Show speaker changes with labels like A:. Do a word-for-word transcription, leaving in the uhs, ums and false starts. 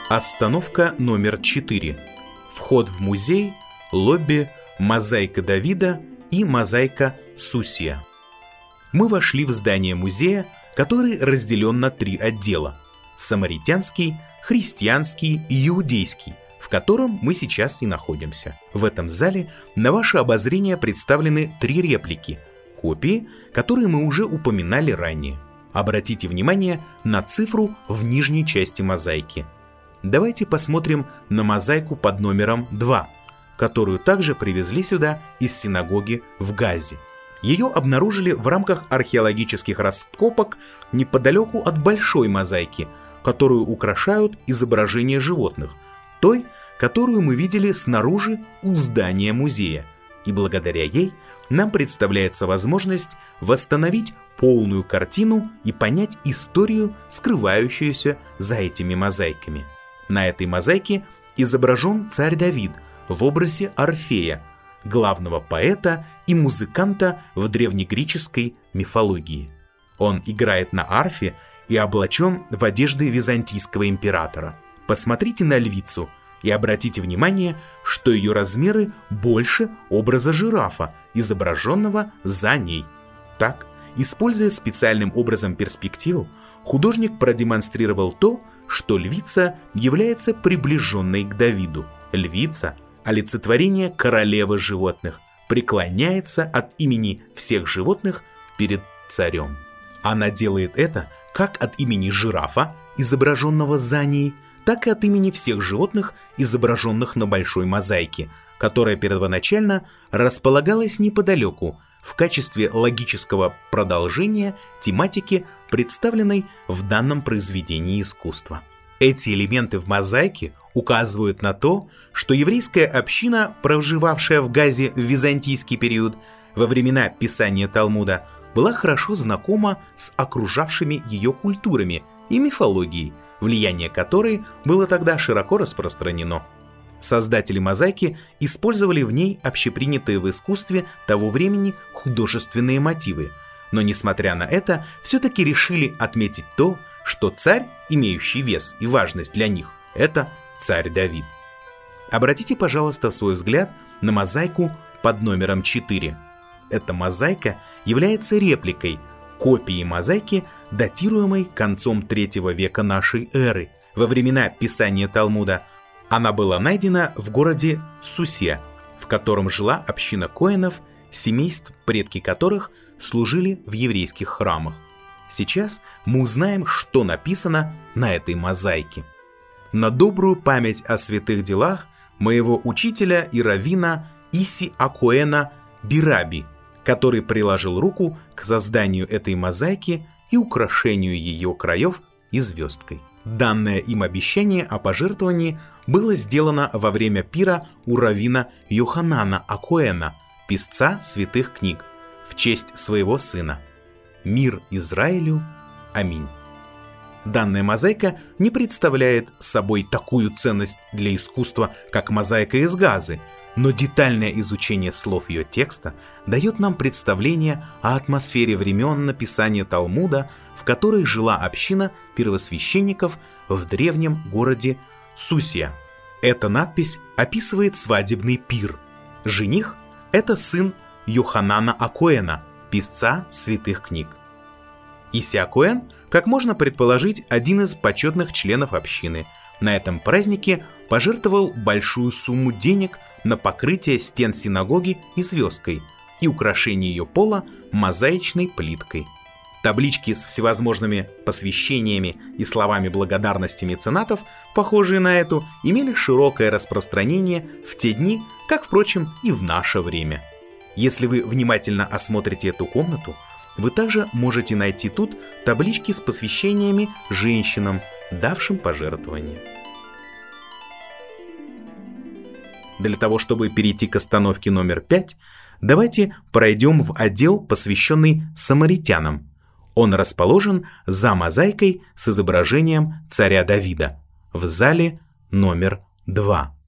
A: Остановка номер четыре. Вход в музей, лобби, мозаика Давида и мозаика Сусия. Мы вошли в здание музея, который разделен на три отдела: самаритянский, христианский и иудейский, в котором мы сейчас и находимся. В этом зале на ваше обозрение представлены три реплики, копии, которые мы уже упоминали ранее. Обратите внимание на цифру в нижней части мозаики. Давайте посмотрим на мозаику под номером два, которую также привезли сюда из синагоги в Газе. Ее обнаружили в рамках археологических раскопок неподалеку от большой мозаики, которую украшают изображения животных, той, которую мы видели снаружи у здания музея. И благодаря ей нам представляется возможность восстановить полную картину и понять историю, скрывающуюся за этими мозаиками. На этой мозаике изображен царь Давид в образе Орфея, главного поэта и музыканта в древнегреческой мифологии. Он играет на арфе и облачен в одежды византийского императора. Посмотрите на львицу и обратите внимание, что ее размеры больше образа жирафа, изображенного за ней. Так, используя специальным образом перспективу, художник продемонстрировал то, что львица является приближенной к Давиду. Львица – олицетворение королевы животных, преклоняется от имени всех животных перед царем. Она делает это как от имени жирафа, изображенного за ней, так и от имени всех животных, изображенных на большой мозаике, которая первоначально располагалась неподалеку, в качестве логического продолжения тематики, представленной в данном произведении искусства. Эти элементы в мозаике указывают на то, что еврейская община, проживавшая в Газе в византийский период, во времена писания Талмуда, была хорошо знакома с окружавшими ее культурами и мифологией, влияние которой было тогда широко распространено. Создатели мозаики использовали в ней общепринятые в искусстве того времени художественные мотивы, но, несмотря на это, все-таки решили отметить то, что царь, имеющий вес и важность для них, это царь Давид. Обратите, пожалуйста, свой взгляд на мозаику под номером четыре. Эта мозаика является репликой, копией мозаики, датируемой концом третьего века нашей эры, во времена писания Талмуда. Она была найдена в городе Сусе, в котором жила община коэнов, семейств, предки которых служили в еврейских храмах. Сейчас мы узнаем, что написано на этой мозаике. На добрую память о святых делах моего учителя и раввина Иси Акоэна Бираби, который приложил руку к созданию этой мозаики и украшению ее краев и звездкой. Данное им обещание о пожертвовании было сделано во время пира у раввина Йоханана Акоэна, писца святых книг, в честь своего сына. Мир Израилю. Аминь. Данная мозаика не представляет собой такую ценность для искусства, как мозаика из Газы, но детальное изучение слов ее текста дает нам представление о атмосфере времен написания Талмуда, в которой жила община первосвященников в древнем городе Сусия. Эта надпись описывает свадебный пир. Жених – это сын Йоханана Акоэна, писца святых книг. Иси Акоэн, как можно предположить, один из почетных членов общины, на этом празднике пожертвовал большую сумму денег на покрытие стен синагоги и звездкой и украшение ее пола мозаичной плиткой. Таблички с всевозможными посвящениями и словами благодарности меценатов, похожие на эту, имели широкое распространение в те дни, как, впрочем, и в наше время. Если вы внимательно осмотрите эту комнату, вы также можете найти тут таблички с посвящениями женщинам, давшим пожертвования. Для того, чтобы перейти к остановке номер пять, давайте пройдем в отдел, посвященный самаритянам. Он расположен за мозаикой с изображением царя Давида в зале номер два.